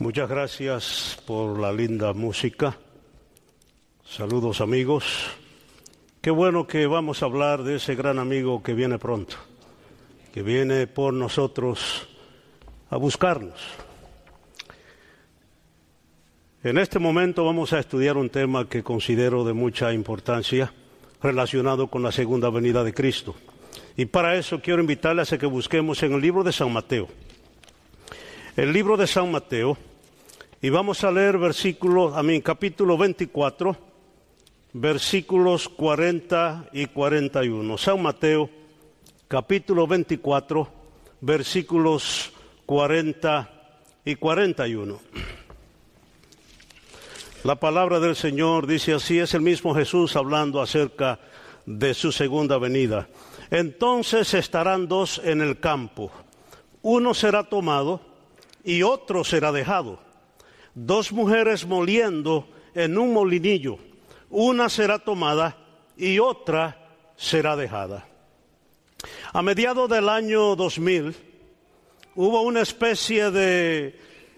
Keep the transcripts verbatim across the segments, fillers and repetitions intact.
Muchas gracias por la linda música. Saludos, amigos. Qué bueno que vamos a hablar de ese gran amigo que viene pronto, que viene por nosotros a buscarnos. En este momento vamos a estudiar un tema que considero de mucha importancia relacionado con la segunda venida de Cristo. Y para eso quiero invitarles a que busquemos en el libro de San Mateo. El libro de San Mateo, y vamos a leer versículos, a mí, capítulo veinticuatro, versículos cuarenta y cuarenta y uno. San Mateo, capítulo veinticuatro, versículos cuarenta y cuarenta y uno. La palabra del Señor dice así, es el mismo Jesús hablando acerca de su segunda venida. Entonces estarán dos en el campo, uno será tomado y otro será dejado. Dos mujeres moliendo en un molinillo, una será tomada y otra será dejada. A mediados del año dos mil hubo una especie de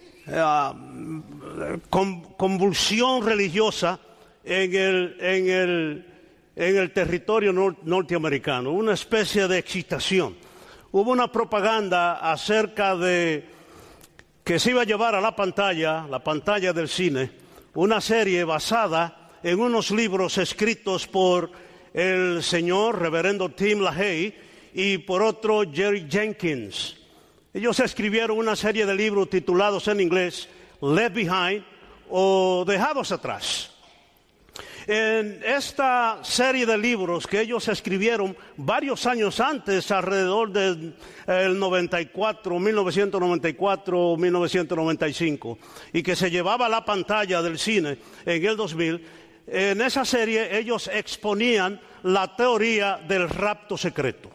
uh, convulsión religiosa en el, en el, en el territorio nor- norteamericano, una especie de excitación. Hubo una propaganda acerca de que se iba a llevar a la pantalla, la pantalla del cine, una serie basada en unos libros escritos por el señor reverendo Tim LaHaye y por otro Jerry Jenkins. Ellos escribieron una serie de libros titulados en inglés Left Behind o Dejados Atrás. En esta serie de libros que ellos escribieron varios años antes, alrededor del noventa y cuatro, mil novecientos noventa y cuatro o mil novecientos noventa y cinco, y que se llevaba a la pantalla del cine en el dos mil, en esa serie ellos exponían la teoría del rapto secreto.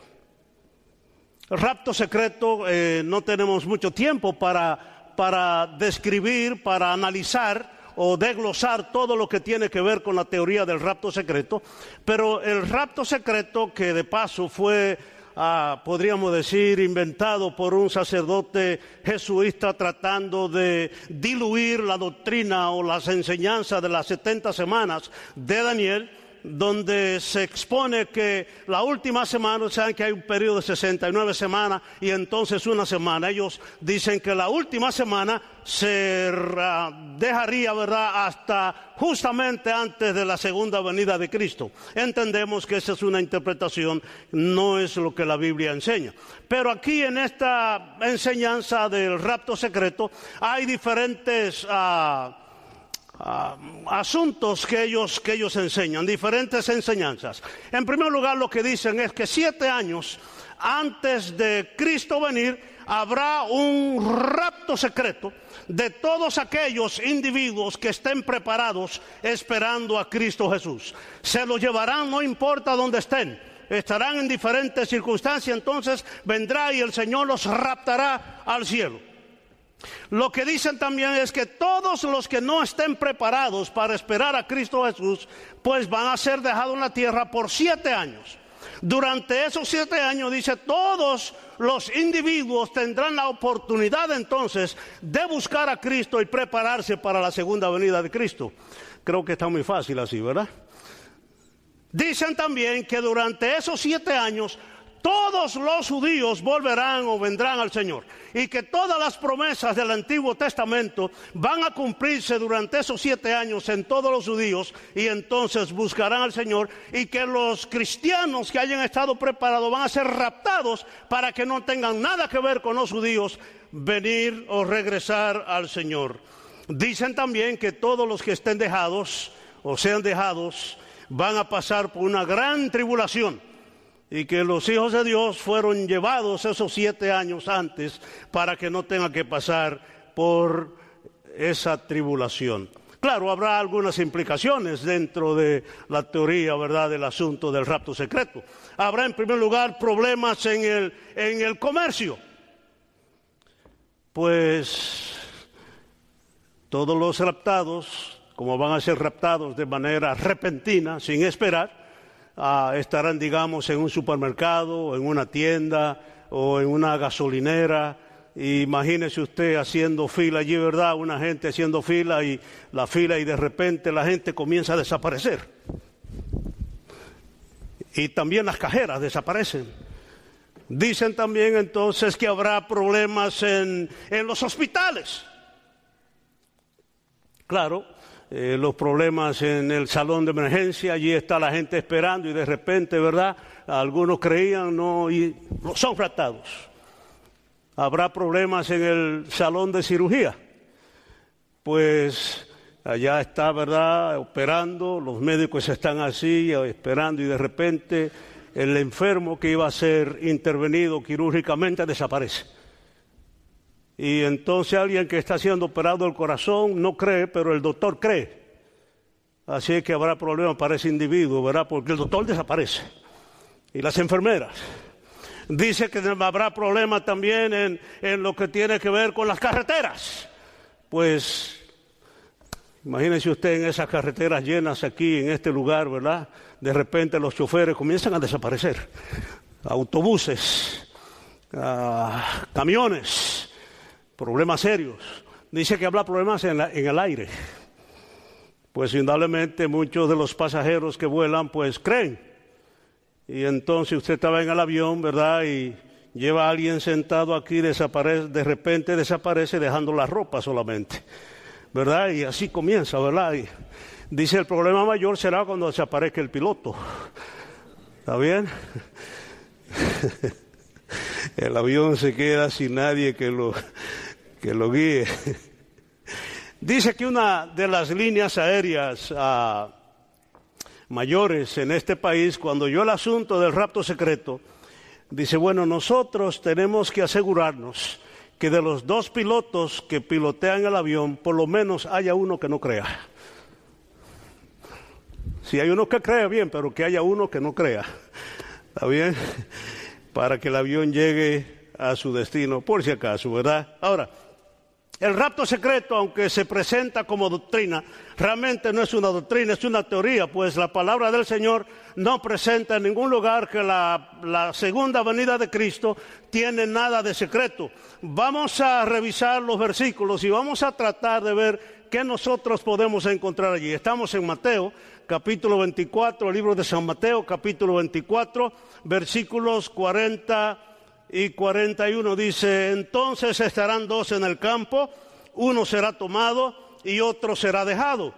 El rapto secreto, eh, no tenemos mucho tiempo para, para describir, para analizar o desglosar todo lo que tiene que ver con la teoría del rapto secreto, pero el rapto secreto, que de paso fue, ah, podríamos decir, inventado por un sacerdote jesuita tratando de diluir la doctrina o las enseñanzas de las setenta semanas de Daniel, donde se expone que la última semana, saben que hay un periodo de sesenta y nueve semanas y entonces una semana. Ellos dicen que la última semana se uh, dejaría, ¿verdad?, hasta justamente antes de la segunda venida de Cristo. Entendemos que esa es una interpretación, no es lo que la Biblia enseña. Pero aquí en esta enseñanza del rapto secreto hay diferentes Uh, Uh, asuntos que ellos, que ellos enseñan, diferentes enseñanzas. En primer lugar, lo que dicen es que siete años antes de Cristo venir habrá un rapto secreto de todos aquellos individuos que estén preparados esperando a Cristo Jesús. Se los llevarán, no importa dónde estén, estarán en diferentes circunstancias, entonces vendrá y el Señor los raptará al cielo. Lo que dicen también es que todos los que no estén preparados para esperar a Cristo Jesús, pues van a ser dejados en la tierra por siete años. Durante esos siete años, dice, todos los individuos tendrán la oportunidad entonces de buscar a Cristo y prepararse para la segunda venida de Cristo. Creo que está muy fácil así, ¿verdad? Dicen también que durante esos siete años todos los judíos volverán o vendrán al Señor, y que todas las promesas del Antiguo Testamento van a cumplirse durante esos siete años en todos los judíos, y entonces buscarán al Señor, y que los cristianos que hayan estado preparados van a ser raptados para que no tengan nada que ver con los judíos, venir o regresar al Señor. Dicen también que todos los que estén dejados o sean dejados van a pasar por una gran tribulación, y que los hijos de Dios fueron llevados esos siete años antes para que no tengan que pasar por esa tribulación. Claro, habrá algunas implicaciones dentro de la teoría, ¿verdad?, del asunto del rapto secreto. Habrá, en primer lugar, problemas en el, en el comercio. Pues todos los raptados, como van a ser raptados de manera repentina, sin esperar, Uh, estarán, digamos, en un supermercado, en una tienda o en una gasolinera, Imagínese usted haciendo fila allí, ¿verdad? Una gente haciendo fila y la fila y de repente la gente comienza a desaparecer. Y también las cajeras desaparecen. Dicen también entonces que habrá problemas en, en los hospitales. Claro, eh, los problemas en el salón de emergencia, allí está la gente esperando y de repente, ¿verdad? Algunos creían, no, y son raptados. Habrá problemas en el salón de cirugía. Pues allá está, ¿verdad? Operando, los médicos están así, esperando y de repente el enfermo que iba a ser intervenido quirúrgicamente desaparece. Y entonces alguien que está siendo operado del corazón no cree, pero el doctor cree. Así es que habrá problemas para ese individuo, ¿verdad? Porque el doctor desaparece. Y las enfermeras. Dice que habrá problemas también en, en lo que tiene que ver con las carreteras. Pues, imagínese usted en esas carreteras llenas aquí, en este lugar, ¿verdad? De repente los choferes comienzan a desaparecer. Autobuses, uh, camiones, problemas serios. Dice que habrá problemas en, la, en el aire. Pues indudablemente muchos de los pasajeros que vuelan pues creen. Y entonces usted estaba en el avión, ¿verdad? Y lleva a alguien sentado aquí, desaparece, de repente desaparece dejando la ropa solamente, ¿verdad? Y así comienza, ¿verdad? Y dice el problema mayor será cuando desaparezca el piloto. ¿Está bien? El avión se queda sin nadie que lo, que lo guíe. Dice que una de las líneas aéreas uh, mayores en este país, cuando oyó el asunto del rapto secreto, dice, bueno, nosotros tenemos que asegurarnos que de los dos pilotos que pilotean el avión, por lo menos haya uno que no crea. Si hay uno que crea, bien, pero que haya uno que no crea. ¿Está bien? Para que el avión llegue a su destino, por si acaso, ¿verdad? Ahora, el rapto secreto, aunque se presenta como doctrina, realmente no es una doctrina, es una teoría, pues la palabra del Señor no presenta en ningún lugar que la, la segunda venida de Cristo tiene nada de secreto. Vamos a revisar los versículos y vamos a tratar de ver qué nosotros podemos encontrar allí. Estamos en Mateo, capítulo veinticuatro, el libro de San Mateo, capítulo veinticuatro, versículos cuarenta y cuarenta y uno, dice, entonces estarán dos en el campo, uno será tomado y otro será dejado.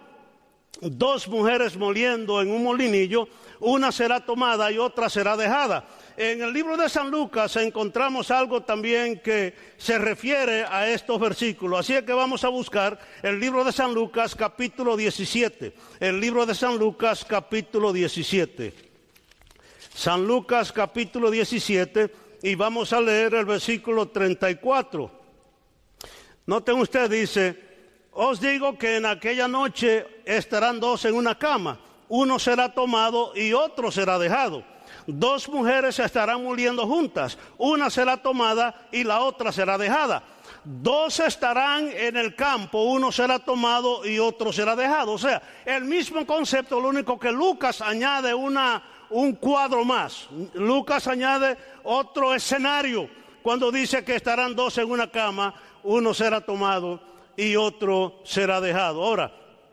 Dos mujeres moliendo en un molinillo, una será tomada y otra será dejada. En el libro de San Lucas encontramos algo también que se refiere a estos versículos. Así es que vamos a buscar el libro de San Lucas, capítulo diecisiete. El libro de San Lucas, capítulo diecisiete. San Lucas, capítulo diecisiete. Y vamos a leer el versículo treinta y cuatro. Noten usted, dice, os digo que en aquella noche estarán dos en una cama, uno será tomado y otro será dejado. Dos mujeres estarán muriendo juntas, una será tomada y la otra será dejada. Dos estarán en el campo, uno será tomado y otro será dejado. O sea, el mismo concepto, lo único que Lucas añade una... un cuadro más. Lucas añade otro escenario cuando dice que estarán dos en una cama, uno será tomado y otro será dejado. Ahora,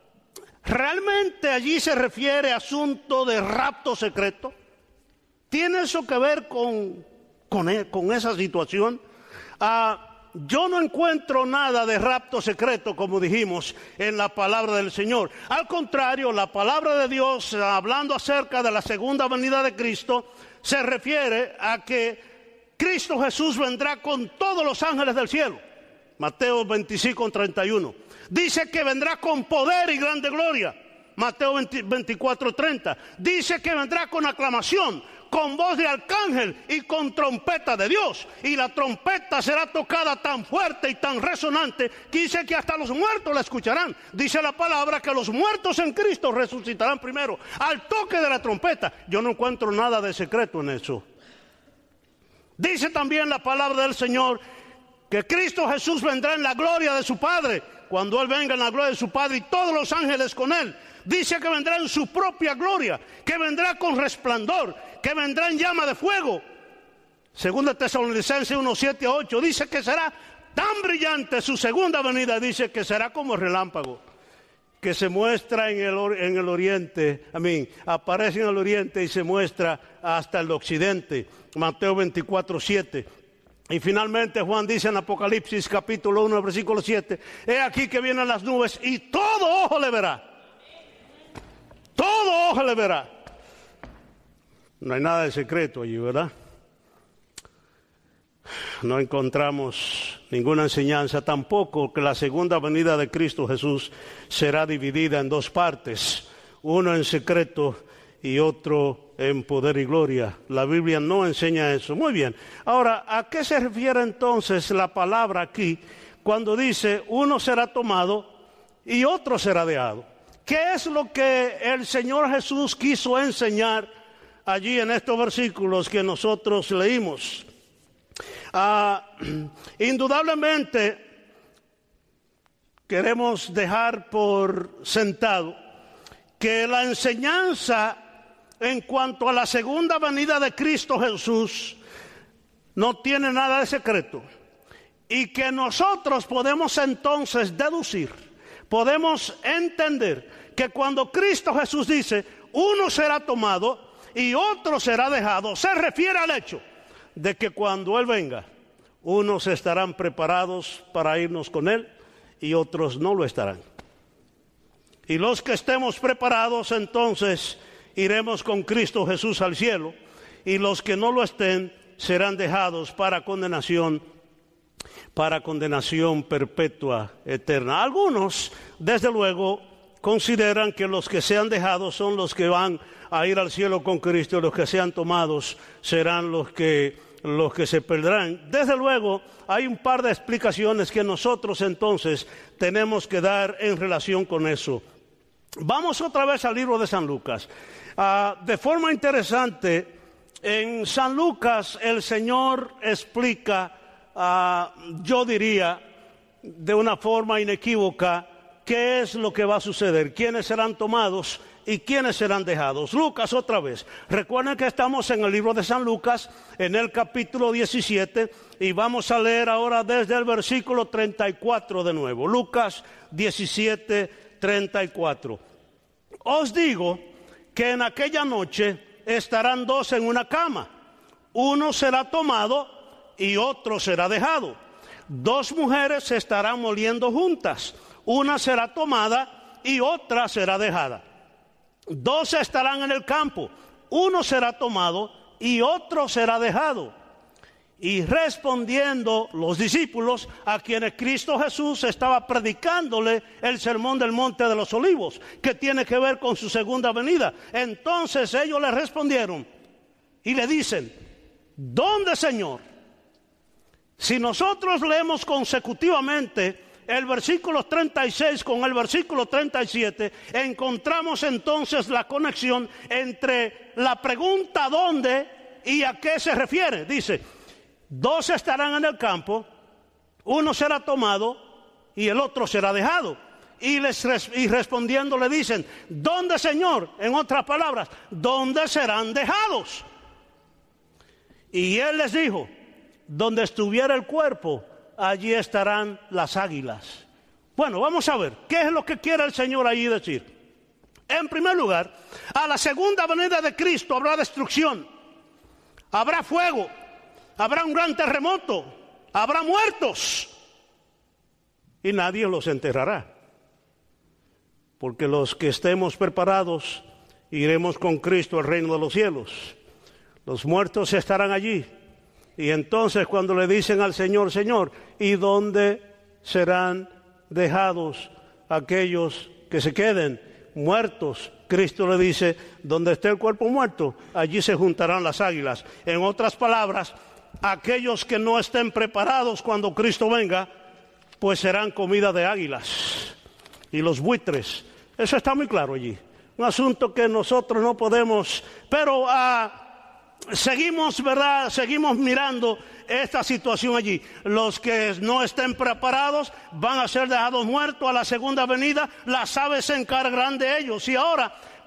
¿realmente allí se refiere a asunto de rapto secreto? ¿Tiene eso que ver con, con, con esa situación? Ah, Yo no encuentro nada de rapto secreto, como dijimos, en la palabra del Señor. Al contrario, la palabra de Dios, hablando acerca de la segunda venida de Cristo, se refiere a que Cristo Jesús vendrá con todos los ángeles del cielo. Mateo veinticinco, treinta y uno. Dice que vendrá con poder y grande gloria. Mateo veinticuatro, treinta. Dice que vendrá con aclamación, con voz de arcángel y con trompeta de Dios. Y la trompeta será tocada tan fuerte y tan resonante que dice que hasta los muertos la escucharán. Dice la palabra que los muertos en Cristo resucitarán primero al toque de la trompeta. Yo no encuentro nada de secreto en eso. Dice también la palabra del Señor que Cristo Jesús vendrá en la gloria de su Padre. Cuando Él venga en la gloria de su Padre y todos los ángeles con Él. Dice que vendrá en su propia gloria, que vendrá con resplandor, que vendrá en llama de fuego. Segunda Tesalonicenses uno, siete a ocho dice que será tan brillante su segunda venida, dice que será como relámpago, que se muestra en el, en el oriente, I mean, aparece en el oriente y se muestra hasta el occidente. Mateo veinticuatro, siete. Y finalmente Juan dice en Apocalipsis capítulo uno, versículo siete, he aquí que vienen las nubes y todo ojo le verá. Todo ojo le verá. No hay nada de secreto allí, ¿verdad? No encontramos ninguna enseñanza tampoco que la segunda venida de Cristo Jesús será dividida en dos partes, uno en secreto y otro en poder y gloria. La Biblia no enseña eso. Muy bien. Ahora, ¿a qué se refiere entonces la palabra aquí cuando dice uno será tomado y otro será dejado? ¿Qué es lo que el Señor Jesús quiso enseñar allí en estos versículos que nosotros leímos? Ah, indudablemente queremos dejar por sentado que la enseñanza en cuanto a la segunda venida de Cristo Jesús no tiene nada de secreto, y que nosotros podemos entonces deducir, podemos entender que cuando Cristo Jesús dice uno será tomado y otro será dejado, se refiere al hecho de que cuando Él venga, unos estarán preparados para irnos con Él y otros no lo estarán. Y los que estemos preparados, entonces iremos con Cristo Jesús al cielo, y los que no lo estén serán dejados para condenación, para condenación perpetua eterna. Algunos, desde luego, consideran que los que sean dejados son los que van a ir al cielo con Cristo, y los que sean tomados serán los que los que se perderán. Desde luego, hay un par de explicaciones que nosotros entonces tenemos que dar en relación con eso. Vamos otra vez al libro de San Lucas. Uh, de forma interesante, en San Lucas el Señor explica, uh, yo diría, de una forma inequívoca, qué es lo que va a suceder, quiénes serán tomados y quiénes serán dejados. Lucas otra vez. Recuerden que estamos en el libro de San Lucas, en el capítulo diecisiete, y vamos a leer ahora desde el versículo treinta y cuatro de nuevo. Lucas diecisiete, treinta y cuatro. Os digo que en aquella noche estarán dos en una cama, uno será tomado y otro será dejado. Dos mujeres se estarán moliendo juntas, una será tomada y otra será dejada. Dos estarán en el campo, uno será tomado y otro será dejado. Y respondiendo los discípulos, a quienes Cristo Jesús estaba predicándole el sermón del Monte de los Olivos, que tiene que ver con su segunda venida, entonces ellos le respondieron y le dicen: ¿dónde, Señor? Si nosotros leemos consecutivamente el versículo treinta y seis con el versículo treinta y siete, encontramos entonces la conexión entre la pregunta ¿dónde? Y a qué se refiere. Dice: dos estarán en el campo, uno será tomado y el otro será dejado. Y, les, y respondiendo le dicen: ¿dónde, Señor? En otras palabras, ¿dónde serán dejados? Y Él les dijo: donde estuviera el cuerpo, allí estarán las águilas. Bueno, vamos a ver, ¿qué es lo que quiere el Señor allí decir? En primer lugar, a la segunda venida de Cristo habrá destrucción, habrá fuego, habrá un gran terremoto, habrá muertos, y nadie los enterrará. Porque los que estemos preparados, iremos con Cristo al reino de los cielos. Los muertos estarán allí. Y entonces cuando le dicen al Señor: Señor, ¿y dónde serán dejados aquellos que se queden muertos? Cristo le dice: donde esté el cuerpo muerto, allí se juntarán las águilas. En otras palabras, aquellos que no estén preparados cuando Cristo venga, pues serán comida de águilas y los buitres. Eso está muy claro allí. Un asunto que nosotros no podemos, pero uh, seguimos, ¿verdad? Seguimos mirando esta situación allí. Los que no estén preparados van a ser dejados muertos a la segunda venida. Las aves se encargarán de ellos. Y ahora,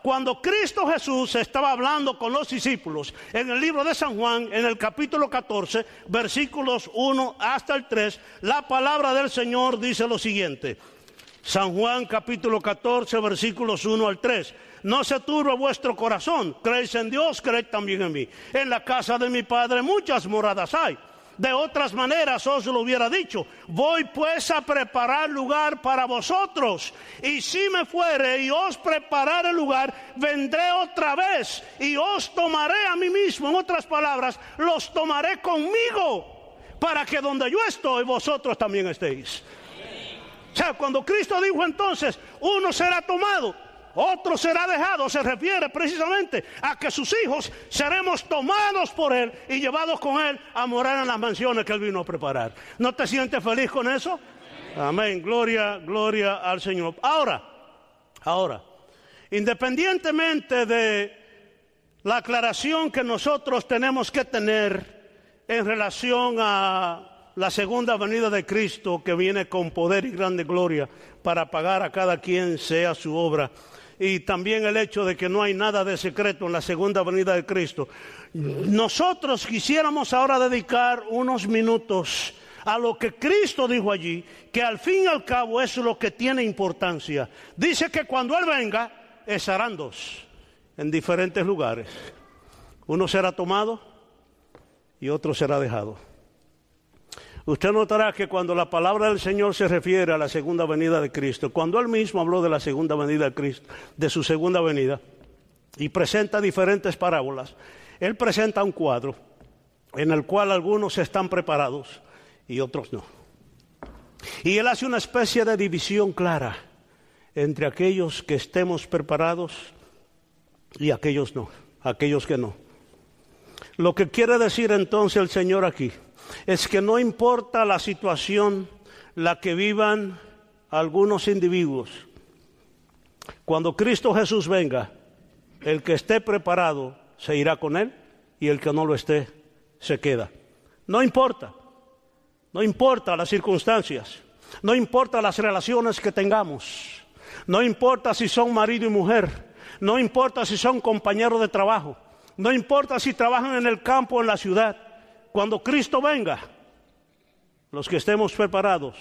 cuando Cristo Jesús estaba hablando con los discípulos en el libro de San Juan, en el capítulo catorce, versículos uno hasta el tres, la palabra del Señor dice lo siguiente. San Juan capítulo catorce, versículos uno al tres. No se turbe vuestro corazón, creéis en Dios, creed también en mí. En la casa de mi Padre muchas moradas hay. De otras maneras os lo hubiera dicho. Voy pues a preparar lugar para vosotros. Y si me fuere y os preparare lugar, vendré otra vez y os tomaré a mí mismo. En otras palabras, los tomaré conmigo, para que donde yo estoy, vosotros también estéis. O sea, cuando Cristo dijo entonces, uno será tomado, otro será dejado, se refiere precisamente a que sus hijos seremos tomados por Él y llevados con Él a morar en las mansiones que Él vino a preparar. ¿No te sientes feliz con eso? Amén, gloria, gloria al Señor. Ahora, ahora, independientemente de la aclaración que nosotros tenemos que tener en relación a la segunda venida de Cristo, que viene con poder y grande gloria para pagar a cada quien sea su obra, y también el hecho de que no hay nada de secreto en la segunda venida de Cristo, nosotros quisiéramos ahora dedicar unos minutos a lo que Cristo dijo allí, que al fin y al cabo es lo que tiene importancia. Dice que cuando Él venga, estarán dos en diferentes lugares. Uno será tomado y otro será dejado. Usted notará que cuando la palabra del Señor se refiere a la segunda venida de Cristo, cuando Él mismo habló de la segunda venida de Cristo, de su segunda venida, y presenta diferentes parábolas, Él presenta un cuadro en el cual algunos están preparados y otros no. Y Él hace una especie de división clara entre aquellos que estemos preparados y aquellos no, aquellos que no. Lo que quiere decir entonces el Señor aquí es que no importa la situación la que vivan algunos individuos, cuando Cristo Jesús venga, el que esté preparado se irá con Él y el que no lo esté se queda. No importa, no importa las circunstancias, no importa las relaciones que tengamos, no importa si son marido y mujer, no importa si son compañeros de trabajo, no importa si trabajan en el campo o en la ciudad. Cuando Cristo venga, los que estemos preparados,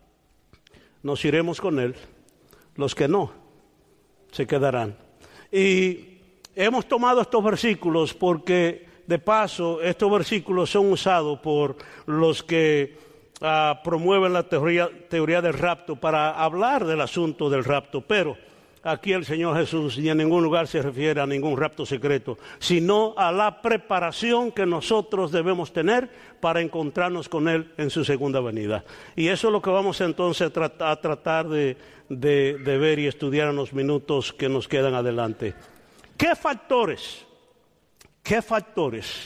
nos iremos con Él. Los que no, se quedarán. Y hemos tomado estos versículos porque, de paso, estos versículos son usados por los que uh, promueven la teoría, teoría del rapto para hablar del asunto del rapto. Pero aquí el Señor Jesús ni en ningún lugar se refiere a ningún rapto secreto, sino a la preparación que nosotros debemos tener para encontrarnos con Él en su segunda venida. Y eso es lo que vamos entonces a, trat- a tratar de, de, de ver y estudiar en los minutos que nos quedan adelante. ¿Qué factores, qué factores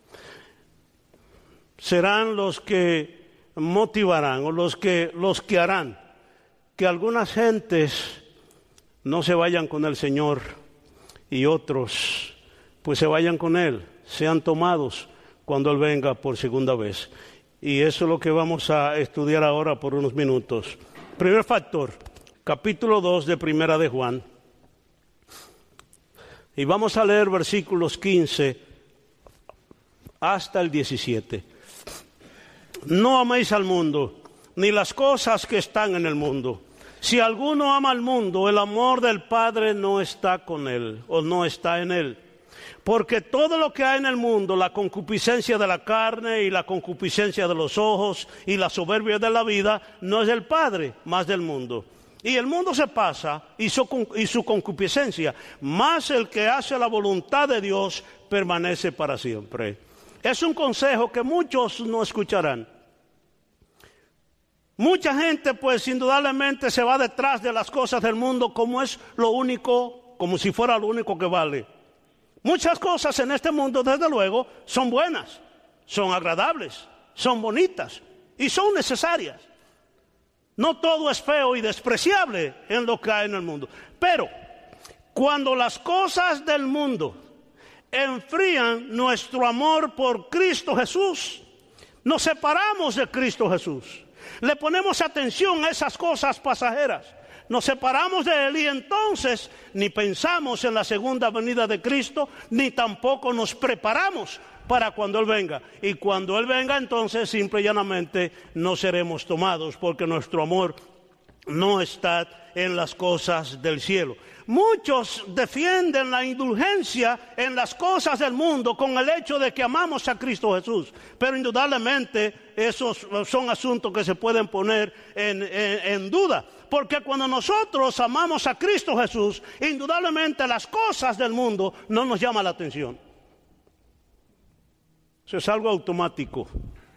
serán los que motivarán o los que, los que harán que algunas gentes no se vayan con el Señor y otros pues se vayan con Él, sean tomados cuando Él venga por segunda vez? Y eso es lo que vamos a estudiar ahora por unos minutos. Primer factor, capítulo dos de Primera de Juan. Y vamos a leer versículos quince hasta el diecisiete. No améis al mundo, ni las cosas que están en el mundo. Si alguno ama al mundo, el amor del Padre no está con él, o no está en él. Porque todo lo que hay en el mundo, la concupiscencia de la carne y la concupiscencia de los ojos y la soberbia de la vida, no es del Padre, más del mundo. Y el mundo se pasa y su, y su concupiscencia, mas el que hace la voluntad de Dios permanece para siempre. Es un consejo que muchos no escucharán. Mucha gente pues indudablemente se va detrás de las cosas del mundo como es lo único, como si fuera lo único que vale. Muchas cosas en este mundo desde luego son buenas, son agradables, son bonitas y son necesarias. No todo es feo y despreciable en lo que hay en el mundo. Pero cuando las cosas del mundo enfrían nuestro amor por Cristo Jesús, nos separamos de Cristo Jesús. Le ponemos atención a esas cosas pasajeras Nos separamos de Él y entonces ni pensamos en la segunda venida de Cristo, ni tampoco nos preparamos para cuando Él venga. Y cuando Él venga, entonces simple y llanamente no seremos tomados, porque nuestro amor no está en las cosas del cielo. Muchos defienden la indulgencia en las cosas del mundo con el hecho de que amamos a Cristo Jesús, pero indudablemente esos son asuntos que se pueden poner en, en, en duda, porque cuando nosotros amamos a Cristo Jesús, indudablemente las cosas del mundo no nos llaman la atención. Eso es algo automático.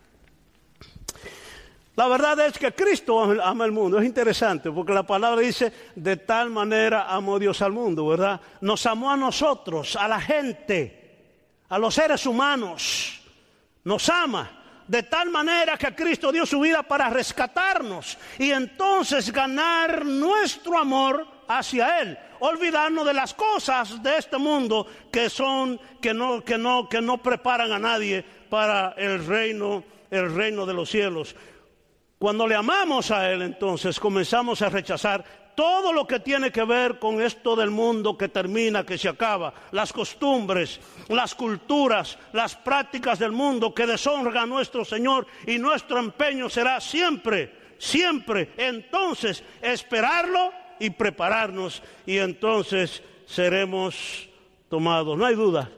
La verdad es que Cristo ama el mundo. Es interesante porque la palabra dice, de tal manera amó Dios al mundo, ¿verdad? Nos amó a nosotros, a la gente, a los seres humanos. Nos ama de tal manera que Cristo dio su vida para rescatarnos y entonces ganar nuestro amor hacia Él. Olvidarnos de las cosas de este mundo que son, que no, que no, que no preparan a nadie para el reino, el reino de los cielos. Cuando le amamos a Él, entonces comenzamos a rechazar todo lo que tiene que ver con esto del mundo que termina, que se acaba, las costumbres, las culturas, las prácticas del mundo que deshonran a nuestro Señor, y nuestro empeño será siempre, siempre, entonces, esperarlo y prepararnos, y entonces seremos tomados. No hay duda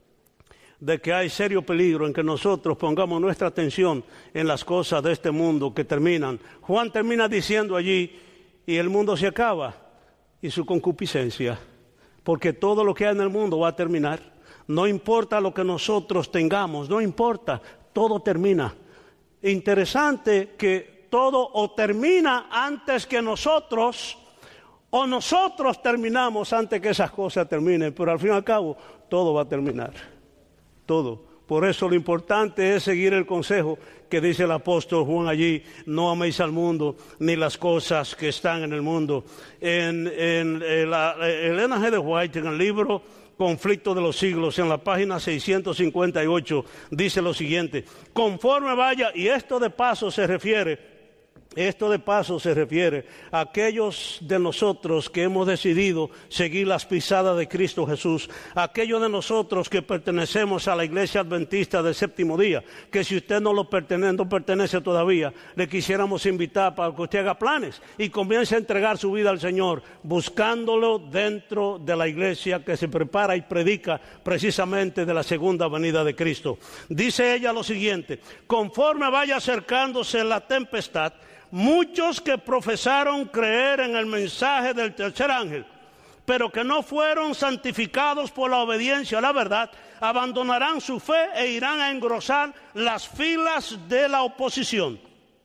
de que hay serio peligro en que nosotros pongamos nuestra atención en las cosas de este mundo que terminan. Juan termina diciendo allí, y el mundo se acaba, y su concupiscencia, porque todo lo que hay en el mundo va a terminar. No importa lo que nosotros tengamos, no importa, todo termina. Interesante que todo o termina antes que nosotros, o nosotros terminamos antes que esas cosas terminen, pero al fin y al cabo, todo va a terminar. Todo. Por eso lo importante es seguir el consejo que dice el apóstol Juan allí: no améis al mundo ni las cosas que están en el mundo. En, en, en la, Elena G. de White, en el libro Conflicto de los Siglos, en la página seiscientos cincuenta y ocho, dice lo siguiente: conforme vaya, y esto de paso se refiere Esto de paso se refiere a aquellos de nosotros que hemos decidido seguir las pisadas de Cristo Jesús, a aquellos de nosotros que pertenecemos a la Iglesia Adventista del Séptimo Día, que si usted no lo pertenece, no pertenece todavía, le quisiéramos invitar para que usted haga planes y comience a entregar su vida al Señor, buscándolo dentro de la iglesia que se prepara y predica precisamente de la segunda venida de Cristo. Dice ella lo siguiente: conforme vaya acercándose la tempestad, muchos que profesaron creer en el mensaje del tercer ángel, pero que no fueron santificados por la obediencia a la verdad, abandonarán su fe e irán a engrosar las filas de la oposición,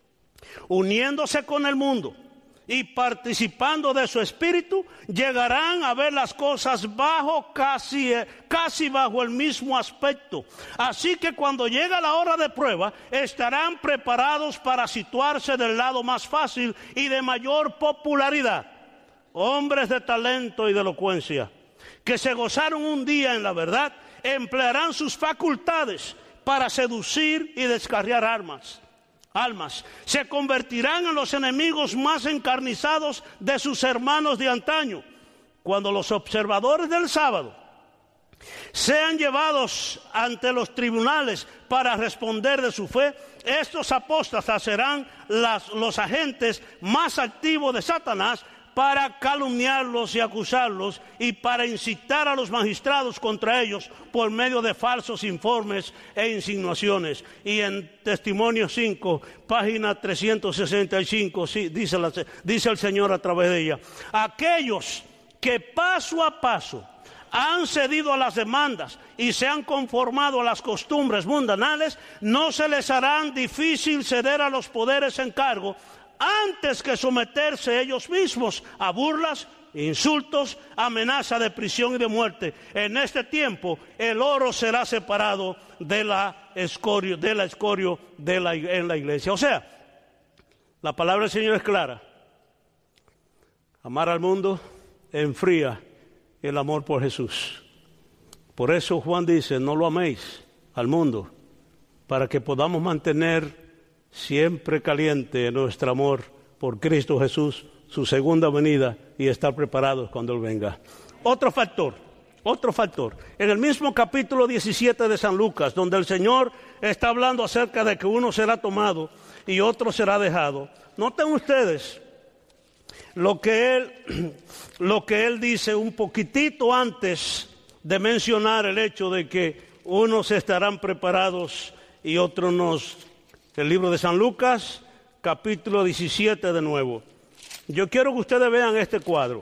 uniéndose con el mundo y participando de su espíritu, llegarán a ver las cosas bajo casi, casi bajo el mismo aspecto. Así que cuando llega la hora de prueba, estarán preparados para situarse del lado más fácil y de mayor popularidad. Hombres de talento y de elocuencia, que se gozaron un día en la verdad, emplearán sus facultades para seducir y descarriar armas. almas, se convertirán en los enemigos más encarnizados de sus hermanos de antaño. Cuando los observadores del sábado sean llevados ante los tribunales para responder de su fe, estos apóstatas serán las, los agentes más activos de Satanás para calumniarlos y acusarlos y para incitar a los magistrados contra ellos por medio de falsos informes e insinuaciones. Y en Testimonio cinco, página trescientos sesenta y cinco, sí, dice, la, dice el Señor a través de ella: aquellos que paso a paso han cedido a las demandas y se han conformado a las costumbres mundanales, no se les hará difícil ceder a los poderes en cargo antes que someterse ellos mismos a burlas, insultos, amenaza de prisión y de muerte. En este tiempo el oro será separado de la escorio, de la escorio de la, en la iglesia. O sea, la palabra del Señor es clara: amar al mundo enfría el amor por Jesús. Por eso Juan dice: no lo améis al mundo, para que podamos mantener siempre caliente nuestro amor por Cristo Jesús, su segunda venida y estar preparados cuando Él venga. Otro factor, otro factor. En el mismo capítulo diecisiete de San Lucas, donde el Señor está hablando acerca de que uno será tomado y otro será dejado. Noten ustedes lo que Él, lo que Él dice un poquitito antes de mencionar el hecho de que unos estarán preparados y otros no. El libro de San Lucas, capítulo diecisiete de nuevo. Yo quiero que ustedes vean este cuadro.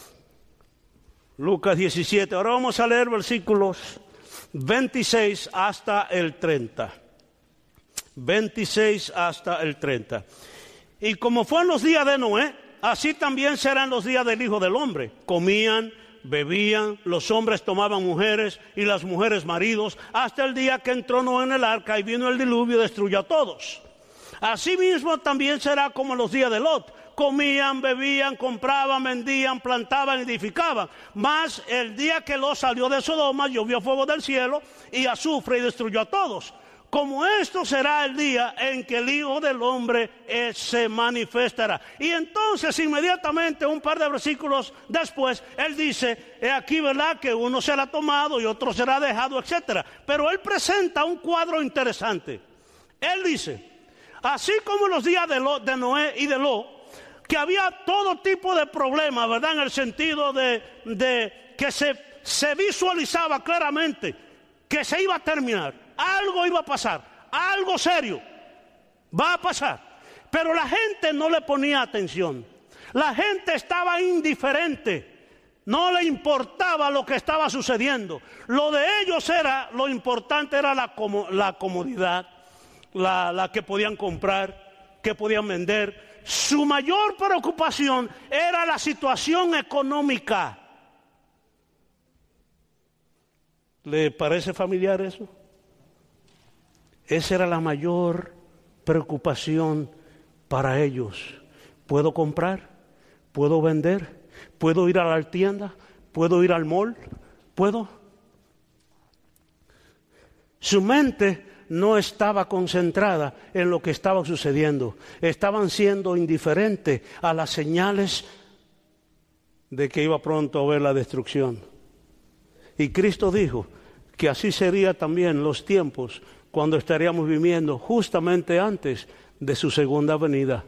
Lucas diecisiete. Ahora vamos a leer versículos veintiséis hasta el treinta. veintiséis hasta el treinta. Y como fue en los días de Noé, así también serán los días del Hijo del Hombre. Comían, bebían, los hombres tomaban mujeres y las mujeres maridos, hasta el día que entró Noé en el arca y vino el diluvio y destruyó a todos. Asimismo también será como en los días de Lot. Comían, bebían, compraban, vendían, plantaban, edificaban. Mas el día que Lot salió de Sodoma, llovió fuego del cielo y azufre y destruyó a todos. Como esto será el día en que el Hijo del Hombre eh, se manifestará. Y entonces inmediatamente un par de versículos después, Él dice, he aquí, ¿verdad?, que uno será tomado y otro será dejado, etcétera. Pero Él presenta un cuadro interesante. Él dice, así como en los días de, Lot, de Noé y de Lot, que había todo tipo de problemas, ¿verdad?, en el sentido de, de que se, se visualizaba claramente que se iba a terminar, algo iba a pasar, algo serio va a pasar, pero la gente no le ponía atención, la gente estaba indiferente, no le importaba lo que estaba sucediendo. Lo de ellos era, lo importante era la, como, la comodidad, la, la que podían comprar, que podían vender. Su mayor preocupación era la situación económica. ¿Le parece familiar eso? Esa era la mayor preocupación para ellos. ¿Puedo comprar? ¿Puedo vender? ¿Puedo ir a la tienda? ¿Puedo ir al mall? ¿Puedo? Su mente no estaba concentrada en lo que estaba sucediendo. Estaban siendo indiferentes a las señales de que iba pronto a haber la destrucción. Y Cristo dijo que así sería también los tiempos cuando estaríamos viviendo justamente antes de su segunda venida.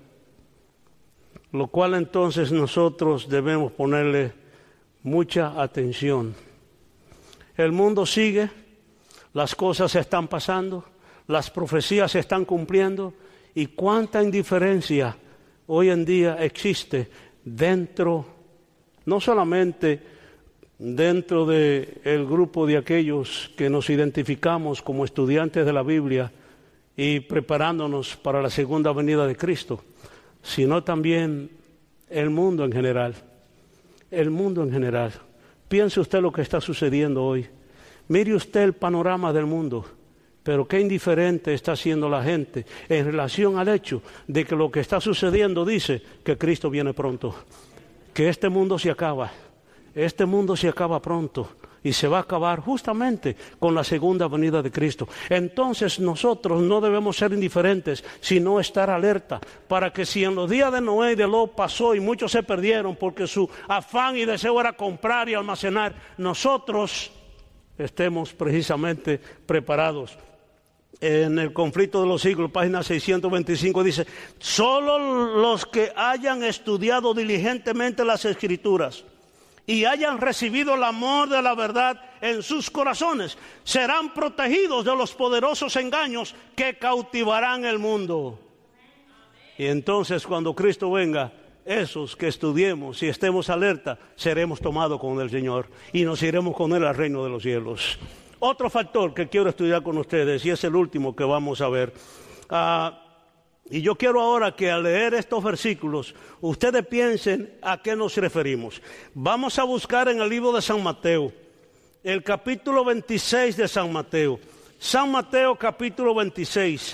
Lo cual entonces nosotros debemos ponerle mucha atención. El mundo sigue, las cosas se están pasando, las profecías se están cumpliendo, y cuánta indiferencia hoy en día existe dentro, no solamente dentro del grupo de aquellos que nos identificamos como estudiantes de la Biblia y preparándonos para la segunda venida de Cristo, sino también el mundo en general. El mundo en general. Piense usted lo que está sucediendo hoy. Mire usted el panorama del mundo, pero qué indiferente está siendo la gente en relación al hecho de que lo que está sucediendo dice que Cristo viene pronto, que este mundo se acaba, este mundo se acaba pronto y se va a acabar justamente con la segunda venida de Cristo. Entonces nosotros no debemos ser indiferentes, sino estar alerta para que si en los días de Noé y de Lot pasó y muchos se perdieron porque su afán y deseo era comprar y almacenar, nosotros estemos precisamente preparados. En el conflicto de los siglos, página seiscientos veinticinco, dice: solo los que hayan estudiado diligentemente las Escrituras y hayan recibido el amor de la verdad en sus corazones serán protegidos de los poderosos engaños que cautivarán el mundo. Y entonces, cuando Cristo venga, esos que estudiemos y estemos alerta, seremos tomados con el Señor y nos iremos con Él al reino de los cielos. Otro factor que quiero estudiar con ustedes, y es el último que vamos a ver, uh, y yo quiero ahora que al leer estos versículos ustedes piensen a qué nos referimos. Vamos a buscar en el libro de San Mateo, el capítulo veintiséis de San Mateo. San Mateo capítulo veintiséis.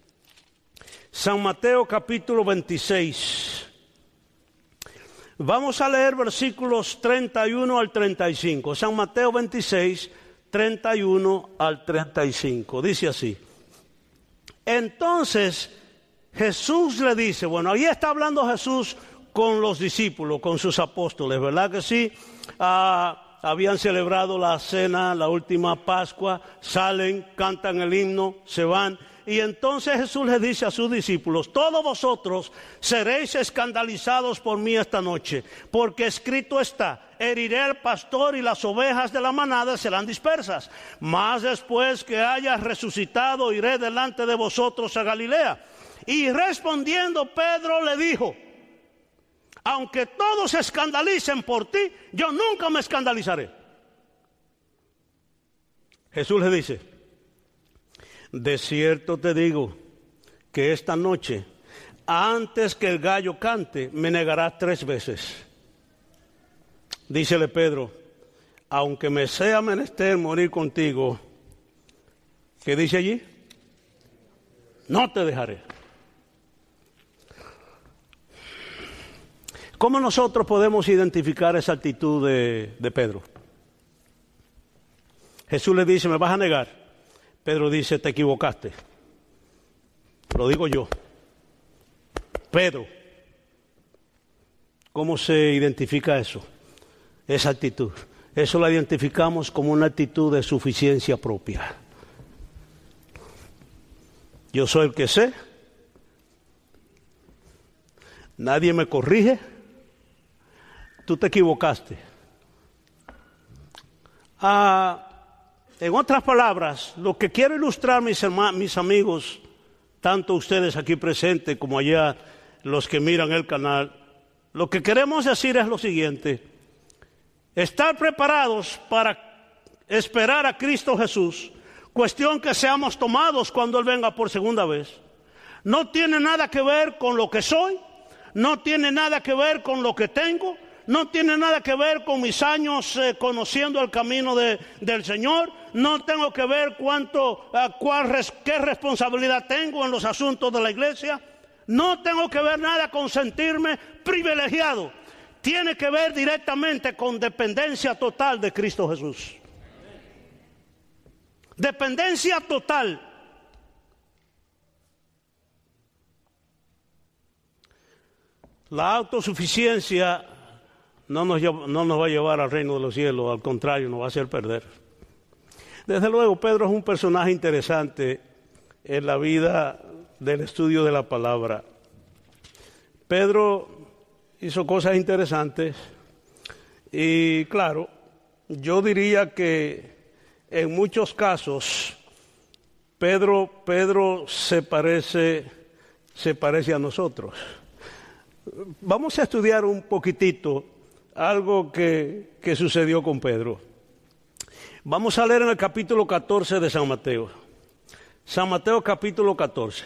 San Mateo capítulo veintiséis. Vamos a leer versículos treinta y uno al treinta y cinco. San Mateo veintiséis, treinta y uno al treinta y cinco. Dice así: entonces Jesús le dice, bueno, ahí está hablando Jesús con los discípulos, con sus apóstoles, ¿verdad que sí? Ah, habían celebrado la cena, la última Pascua, salen, cantan el himno, se van. Y entonces Jesús les dice a sus discípulos: todos vosotros seréis escandalizados por mí esta noche, porque escrito está: heriré al pastor y las ovejas de la manada serán dispersas. Mas después que hayas resucitado, iré delante de vosotros a Galilea. Y respondiendo Pedro le dijo: aunque todos se escandalicen por ti, yo nunca me escandalizaré. Jesús le dice: de cierto te digo que esta noche, antes que el gallo cante, me negarás tres veces. Dícele Pedro: aunque me sea menester morir contigo, ¿qué dice allí? No te dejaré. ¿Cómo nosotros podemos identificar esa actitud de, de Pedro? Jesús le dice: me vas a negar. Pedro dice: te equivocaste. Lo digo yo. Pedro. ¿Cómo se identifica eso? Esa actitud. Eso la identificamos como una actitud de suficiencia propia. Yo soy el que sé. Nadie me corrige. Tú te equivocaste. Ah... En otras palabras, lo que quiero ilustrar, mis, hermanos, mis amigos, tanto ustedes aquí presentes como allá los que miran el canal, lo que queremos decir es lo siguiente: estar preparados para esperar a Cristo Jesús, cuestión que seamos tomados cuando Él venga por segunda vez, no tiene nada que ver con lo que soy, no tiene nada que ver con lo que tengo, no tiene nada que ver con mis años eh, conociendo el camino de, del Señor. No tengo que ver cuánto, uh, cuál res, qué responsabilidad tengo en los asuntos de la iglesia. No tengo que ver nada con sentirme privilegiado. Tiene que ver directamente con dependencia total de Cristo Jesús. Dependencia total. La autosuficiencia no nos, no nos va a llevar al reino de los cielos, al contrario, nos va a hacer perder. Desde luego, Pedro es un personaje interesante en la vida del estudio de la palabra. Pedro hizo cosas interesantes y, claro, yo diría que en muchos casos Pedro, Pedro se parece, se parece a nosotros. Vamos a estudiar un poquitito algo que, que sucedió con Pedro. Vamos a leer en el capítulo catorce de San Mateo. San Mateo capítulo catorce.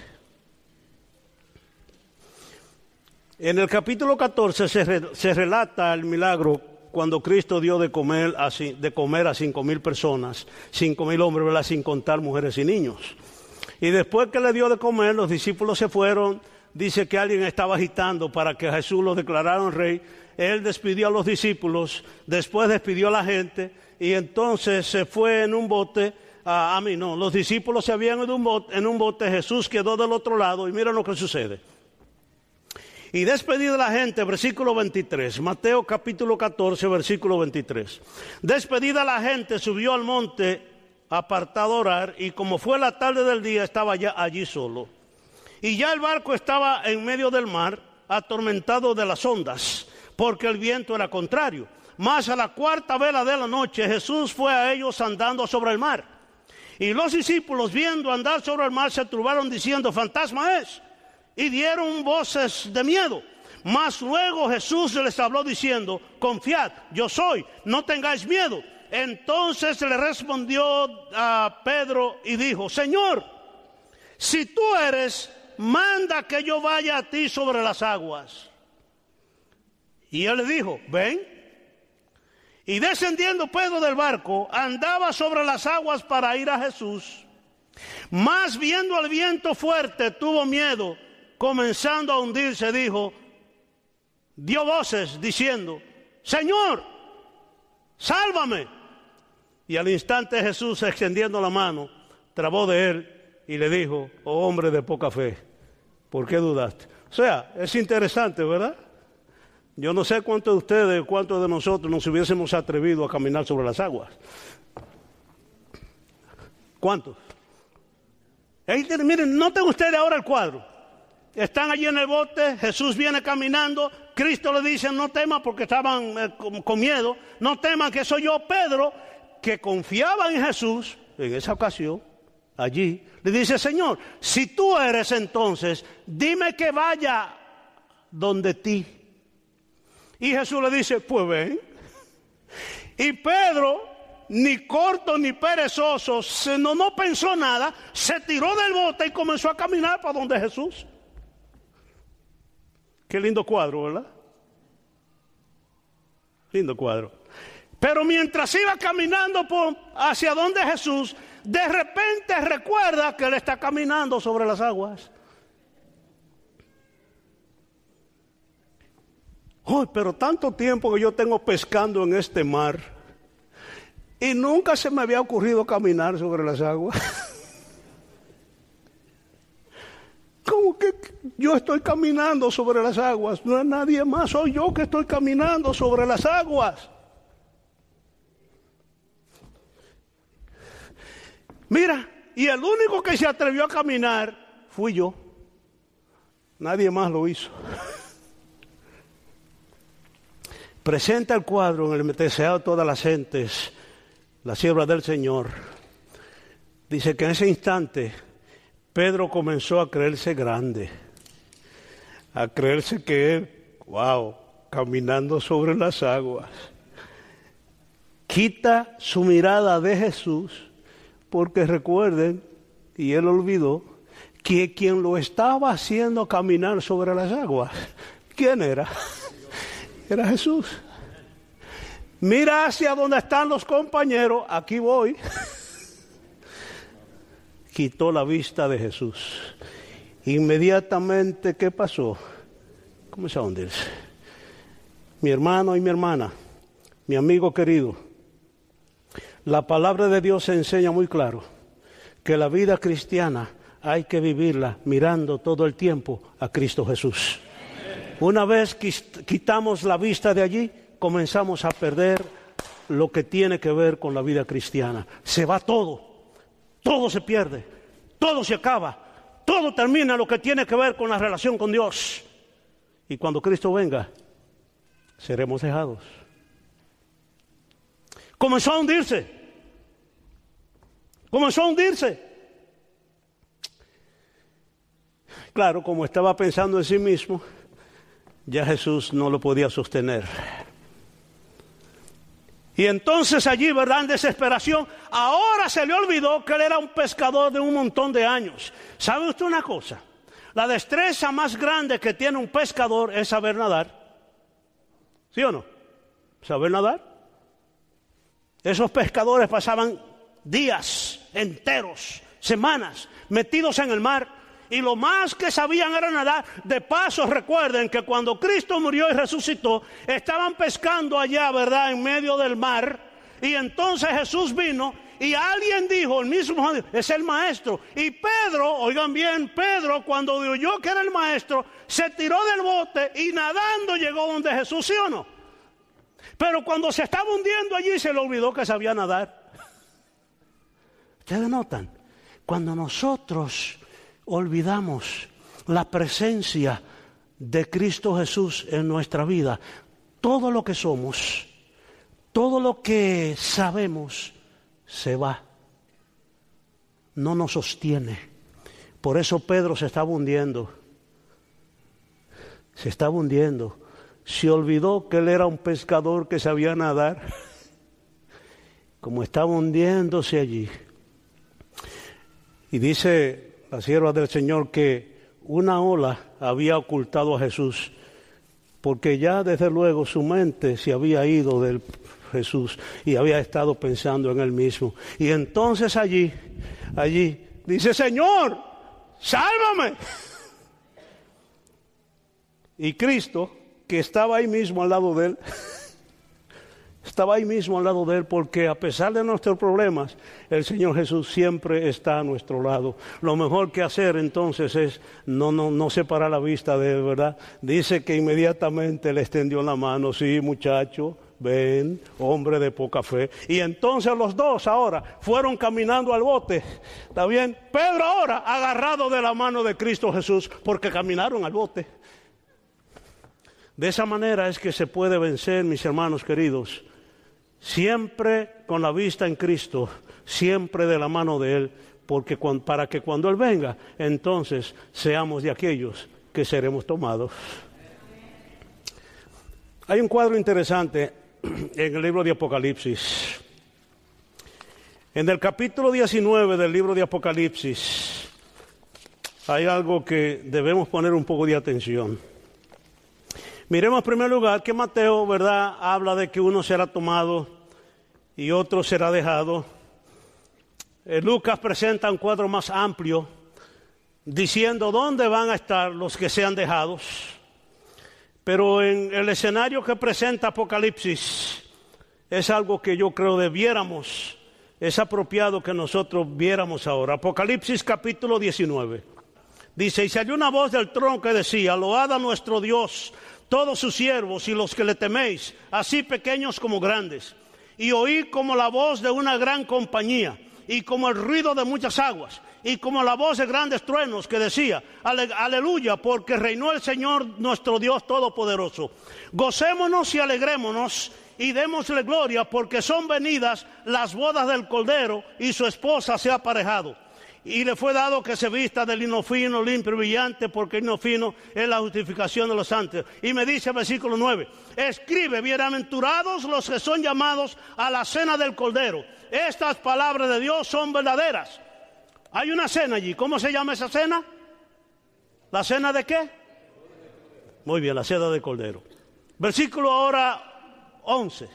En el capítulo catorce se, re, se relata el milagro cuando Cristo dio de comer a, de comer a cinco mil personas, cinco mil hombres, ¿verdad?, sin contar mujeres y niños. Y después que le dio de comer, los discípulos se fueron. Dice que alguien estaba agitando para que Jesús lo declararan rey. Él despidió a los discípulos, después despidió a la gente y entonces se fue en un bote. A, a mí no, los discípulos se habían ido en un bote, en un bote, Jesús quedó del otro lado y miren lo que sucede. Y despedida la gente, versículo veintitrés, Mateo capítulo catorce, versículo veintitrés. Despedida la gente, subió al monte apartado a orar y como fue la tarde del día estaba ya allí solo. Y ya el barco estaba en medio del mar, atormentado de las ondas, porque el viento era contrario. Mas a la cuarta vela de la noche Jesús fue a ellos andando sobre el mar. Y los discípulos, viendo andar sobre el mar, se turbaron diciendo: fantasma es. Y dieron voces de miedo. Mas luego Jesús les habló diciendo: confiad, yo soy, no tengáis miedo. Entonces le respondió a Pedro y dijo: Señor, si tú eres, manda que yo vaya a ti sobre las aguas. Y él le dijo: ven. Y descendiendo Pedro del barco, andaba sobre las aguas para ir a Jesús. Mas viendo el viento fuerte, tuvo miedo, comenzando a hundirse, dijo, dio voces diciendo: Señor, sálvame. Y al instante Jesús, extendiendo la mano, trabó de él y le dijo: oh hombre de poca fe, ¿por qué dudaste? O sea, es interesante, ¿verdad? Yo no sé cuántos de ustedes, cuántos de nosotros nos hubiésemos atrevido a caminar sobre las aguas. ¿Cuántos? Ahí, miren, noten ustedes ahora el cuadro. Están allí en el bote, Jesús viene caminando, Cristo le dice, no teman porque estaban eh, con, con miedo, no teman que soy yo, Pedro, que confiaba en Jesús, en esa ocasión, allí, le dice, Señor, si tú eres entonces, dime que vaya donde ti. Y Jesús le dice, pues ven. Y Pedro, ni corto ni perezoso, se, no, no pensó nada, se tiró del bote y comenzó a caminar para donde Jesús. Qué lindo cuadro, ¿verdad? Lindo cuadro. Pero mientras iba caminando por, hacia donde Jesús, de repente recuerda que él está caminando sobre las aguas. Oh, pero tanto tiempo que yo tengo pescando en este mar y nunca se me había ocurrido caminar sobre las aguas. ¿Cómo que yo estoy caminando sobre las aguas? No es nadie más, soy yo que estoy caminando sobre las aguas. Mira, y el único que se atrevió a caminar fui yo. Nadie más lo hizo. Presenta el cuadro en el deseado de todas las gentes, la sierva del Señor. Dice que en ese instante Pedro comenzó a creerse grande, a creerse que él, wow, caminando sobre las aguas. Quita su mirada de Jesús, porque recuerden, y él olvidó, que quien lo estaba haciendo caminar sobre las aguas, ¿quién era? Era Jesús. Mira hacia donde están los compañeros, aquí voy. Quitó la vista de Jesús. Inmediatamente, ¿qué pasó? Comenzó a hundirse. Mi hermano y mi hermana, mi amigo querido, la palabra de Dios enseña muy claro que la vida cristiana hay que vivirla mirando todo el tiempo a Cristo Jesús. Una vez quitamos la vista de allí, comenzamos a perder lo que tiene que ver con la vida cristiana. Se va todo, todo se pierde, todo se acaba, todo termina lo que tiene que ver con la relación con Dios. Y cuando Cristo venga, seremos dejados. Comenzó a hundirse, comenzó a hundirse. Claro, como estaba pensando en sí mismo, ya Jesús no lo podía sostener. Y entonces allí, ¿verdad?, en desesperación, ahora se le olvidó que él era un pescador de un montón de años. ¿Sabe usted una cosa? La destreza más grande que tiene un pescador es saber nadar. ¿Sí o no? ¿Saber nadar? Esos pescadores pasaban días enteros, semanas, metidos en el mar. Y lo más que sabían era nadar. De paso, recuerden que cuando Cristo murió y resucitó, estaban pescando allá, ¿verdad?, en medio del mar. Y entonces Jesús vino y alguien dijo, el mismo, es el maestro. Y Pedro, oigan bien, Pedro, cuando oyó que era el maestro, se tiró del bote y nadando llegó donde Jesús, ¿sí o no? Pero cuando se estaba hundiendo allí, se le olvidó que sabía nadar. ¿Ustedes notan? Cuando nosotros olvidamos la presencia de Cristo Jesús en nuestra vida, todo lo que somos, todo lo que sabemos, se va. No nos sostiene. Por eso Pedro se estaba hundiendo. Se estaba hundiendo. Se olvidó que él era un pescador que sabía nadar. Como estaba hundiéndose allí. Y dice la sierva del Señor que una ola había ocultado a Jesús, porque ya desde luego su mente se había ido del Jesús y había estado pensando en él mismo. Y entonces allí, allí, dice, Señor, sálvame. Y Cristo, que estaba ahí mismo al lado de él, Estaba ahí mismo al lado de Él, porque a pesar de nuestros problemas, el Señor Jesús siempre está a nuestro lado. Lo mejor que hacer entonces es no, no, no separar la vista de Él, ¿verdad? Dice que inmediatamente le extendió la mano. Sí, muchacho, ven, hombre de poca fe. Y entonces los dos ahora fueron caminando al bote. ¿Está bien? Pedro ahora agarrado de la mano de Cristo Jesús, porque caminaron al bote. De esa manera es que se puede vencer, mis hermanos queridos, siempre con la vista en Cristo, siempre de la mano de Él, porque cuando, para que cuando Él venga, entonces seamos de aquellos que seremos tomados. Hay un cuadro interesante en el libro de Apocalipsis. En el capítulo diecinueve del libro de Apocalipsis hay algo que debemos poner un poco de atención. Miremos en primer lugar que Mateo, ¿verdad?, habla de que uno será tomado y otro será dejado. Eh, Lucas presenta un cuadro más amplio diciendo dónde van a estar los que sean dejados. Pero en el escenario que presenta Apocalipsis es algo que yo creo debiéramos, es apropiado que nosotros viéramos ahora. Apocalipsis capítulo diecinueve. Dice, y salió una voz del trono que decía, load a nuestro Dios, todos sus siervos y los que le teméis, así pequeños como grandes. Y oí como la voz de una gran compañía, y como el ruido de muchas aguas, y como la voz de grandes truenos que decía, Ale, aleluya, porque reinó el Señor nuestro Dios Todopoderoso. Gocémonos y alegrémonos, y démosle gloria, porque son venidas las bodas del Cordero, y su esposa se ha aparejado. Y le fue dado que se vista de lino fino, limpio y brillante, porque el lino fino es la justificación de los santos. Y me dice el versículo nueve, escribe, bienaventurados los que son llamados a la cena del Cordero. Estas palabras de Dios son verdaderas. Hay una cena allí. ¿Cómo se llama esa cena? ¿La cena de qué? Muy bien, la cena del Cordero. Versículo ahora once.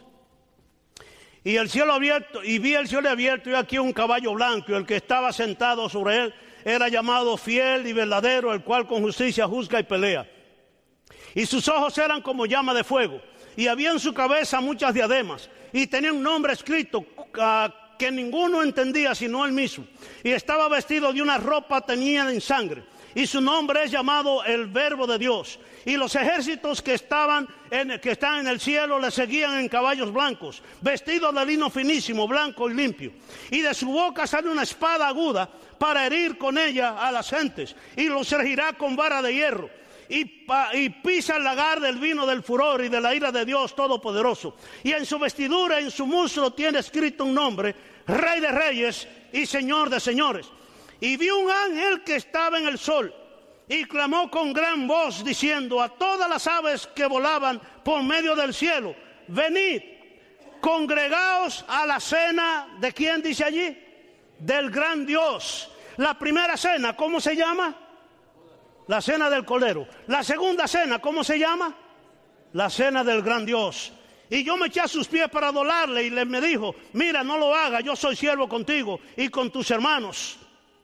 Y el cielo abierto, y vi el cielo abierto, y aquí un caballo blanco, y el que estaba sentado sobre él era llamado fiel y verdadero, el cual con justicia juzga y pelea. Y sus ojos eran como llama de fuego, y había en su cabeza muchas diademas, y tenía un nombre escrito uh, que ninguno entendía sino él mismo. Y estaba vestido de una ropa teñida en sangre, y su nombre es llamado el Verbo de Dios. Y los ejércitos que estaban en, que están en el cielo le seguían en caballos blancos, vestidos de lino finísimo, blanco y limpio. Y de su boca sale una espada aguda para herir con ella a las gentes, y los regirá con vara de hierro. Y, pa, y pisa el lagar del vino del furor y de la ira de Dios Todopoderoso. Y en su vestidura, en su muslo, tiene escrito un nombre, Rey de Reyes y Señor de Señores. Y vi un ángel que estaba en el sol, y clamó con gran voz diciendo a todas las aves que volaban por medio del cielo, venid, congregaos a la cena, ¿de quién dice allí? Del gran Dios. La primera cena, ¿cómo se llama? La cena del Cordero. La segunda cena, ¿cómo se llama? La cena del gran Dios. Y yo me eché a sus pies para adorarle, y le me dijo, mira, no lo hagas, yo soy siervo contigo y con tus hermanos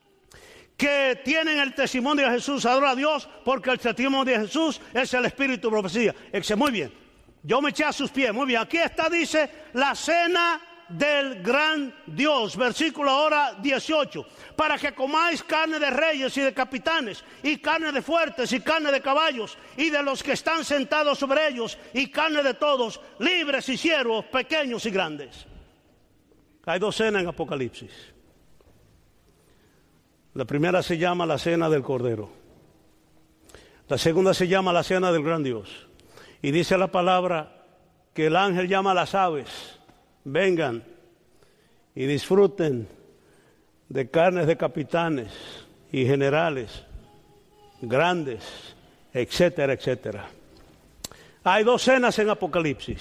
que tienen el testimonio de Jesús. Adora a Dios, porque el testimonio de Jesús es el espíritu de profecía. Dice, muy bien, yo me eché a sus pies, muy bien. Aquí está, dice, la cena del gran Dios, versículo ahora dieciocho, para que comáis carne de reyes y de capitanes, y carne de fuertes, y carne de caballos, y de los que están sentados sobre ellos, y carne de todos, libres y siervos, pequeños y grandes. Hay dos cenas en Apocalipsis. La primera se llama la cena del Cordero. La segunda se llama la cena del gran Dios. Y dice la palabra que el ángel llama a las aves, vengan y disfruten de carnes de capitanes y generales, grandes, etcétera, etcétera. Hay dos cenas en Apocalipsis.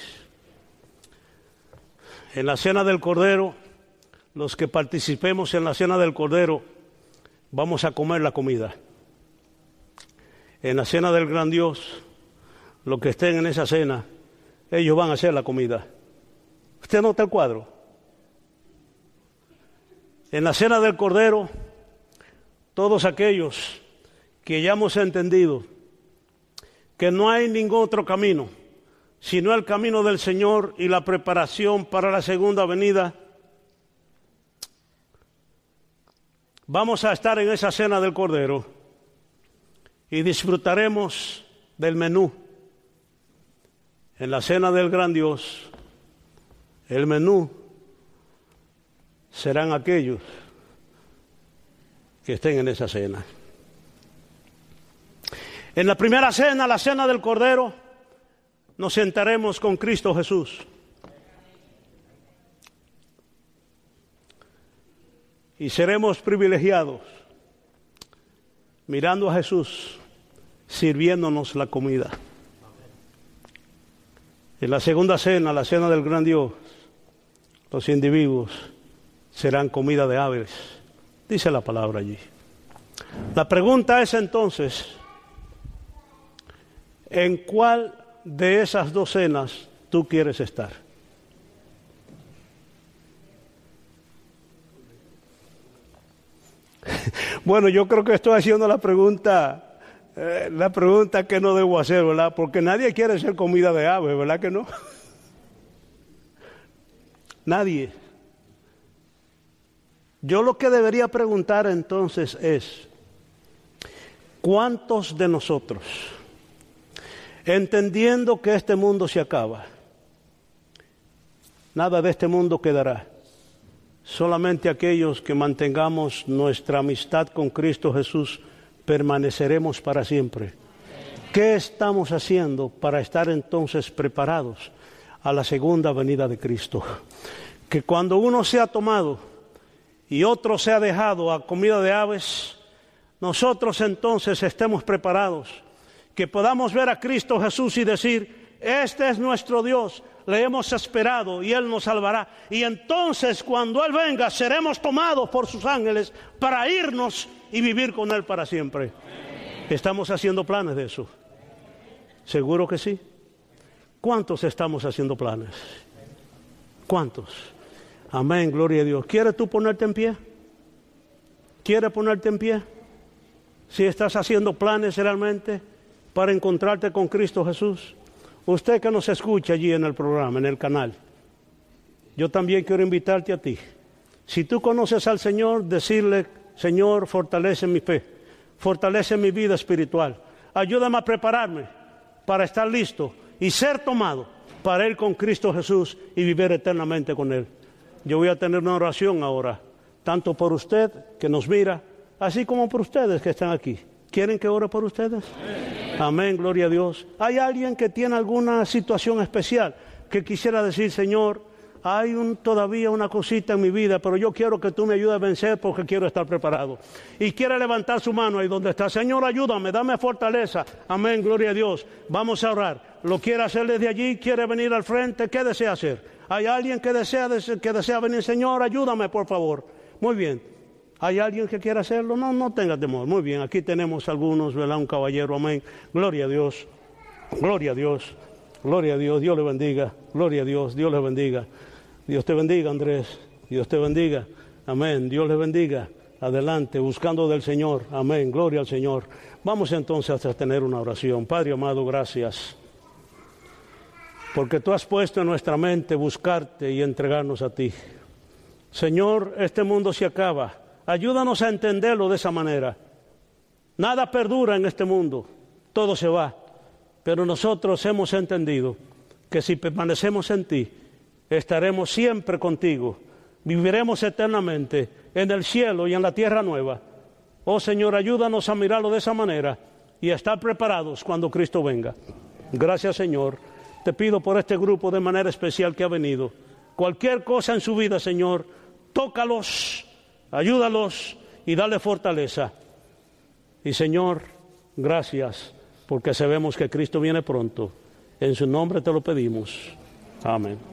En la cena del Cordero, los que participemos en la cena del Cordero, vamos a comer la comida. En la cena del gran Dios, los que estén en esa cena, ellos van a hacer la comida. ¿Usted nota el cuadro? En la cena del Cordero, todos aquellos que ya hemos entendido que no hay ningún otro camino sino el camino del Señor y la preparación para la segunda venida. Vamos a estar en esa cena del Cordero y disfrutaremos del menú. En la cena del gran Dios, el menú serán aquellos que estén en esa cena. En la primera cena, la cena del Cordero, nos sentaremos con Cristo Jesús. Y seremos privilegiados mirando a Jesús sirviéndonos la comida. En la segunda cena, la cena del gran Dios, los individuos serán comida de aves. Dice la palabra allí. La pregunta es entonces, ¿en cuál de esas dos cenas tú quieres estar? Bueno, yo creo que estoy haciendo la pregunta, eh, la pregunta que no debo hacer, ¿verdad? Porque nadie quiere ser comida de ave, ¿verdad que no? Nadie. Yo lo que debería preguntar entonces es, ¿cuántos de nosotros, entendiendo que este mundo se acaba, nada de este mundo quedará, solamente aquellos que mantengamos nuestra amistad con Cristo Jesús permaneceremos para siempre? ¿Qué estamos haciendo para estar entonces preparados a la segunda venida de Cristo? Que cuando uno sea tomado y otro sea dejado a comida de aves, nosotros entonces estemos preparados, que podamos ver a Cristo Jesús y decir, este es nuestro Dios, le hemos esperado y Él nos salvará. Y entonces cuando Él venga seremos tomados por sus ángeles para irnos y vivir con Él para siempre. ¿Estamos haciendo planes de eso? ¿Seguro que sí? ¿Cuántos estamos haciendo planes? ¿Cuántos? Amén, gloria a Dios. ¿Quieres tú ponerte en pie? ¿Quieres ponerte en pie? Si estás haciendo planes realmente para encontrarte con Cristo Jesús. Usted que nos escucha allí en el programa, en el canal, yo también quiero invitarte a ti. Si tú conoces al Señor, decirle, Señor, fortalece mi fe, fortalece mi vida espiritual, ayúdame a prepararme para estar listo y ser tomado para ir con Cristo Jesús y vivir eternamente con Él. Yo voy a tener una oración ahora, tanto por usted que nos mira, así como por ustedes que están aquí. ¿Quieren que ore por ustedes? Amén. Amén, gloria a Dios. ¿Hay alguien que tiene alguna situación especial que quisiera decir, Señor, hay un, todavía una cosita en mi vida, pero yo quiero que tú me ayudes a vencer porque quiero estar preparado? Y quiere levantar su mano ahí donde está. Señor, ayúdame, dame fortaleza. Amén, gloria a Dios. Vamos a orar. ¿Lo quiere hacer desde allí? ¿Quiere venir al frente? ¿Qué desea hacer? ¿Hay alguien que desea, que desea venir? Señor, ayúdame, por favor. Muy bien. ¿Hay alguien que quiera hacerlo? No, no tenga temor. Muy bien, aquí tenemos algunos, ¿verdad? Un caballero, amén. Gloria a Dios, gloria a Dios, gloria a Dios. Dios le bendiga, gloria a Dios, Dios le bendiga. Dios te bendiga, Andrés, Dios te bendiga, amén. Dios le bendiga. Adelante, buscando del Señor, amén, gloria al Señor. Vamos entonces a tener una oración. Padre amado, gracias, porque tú has puesto en nuestra mente buscarte y entregarnos a ti. Señor, este mundo se acaba. Ayúdanos a entenderlo de esa manera. Nada perdura en este mundo, todo se va. Pero nosotros hemos entendido que si permanecemos en ti, estaremos siempre contigo. Viviremos eternamente en el cielo y en la tierra nueva. Oh Señor, ayúdanos a mirarlo de esa manera y a estar preparados cuando Cristo venga. Gracias, Señor. Te pido por este grupo de manera especial que ha venido. Cualquier cosa en su vida, Señor, tócalos, ayúdalos y dale fortaleza. Y Señor, gracias, porque sabemos que Cristo viene pronto. En su nombre te lo pedimos. Amén.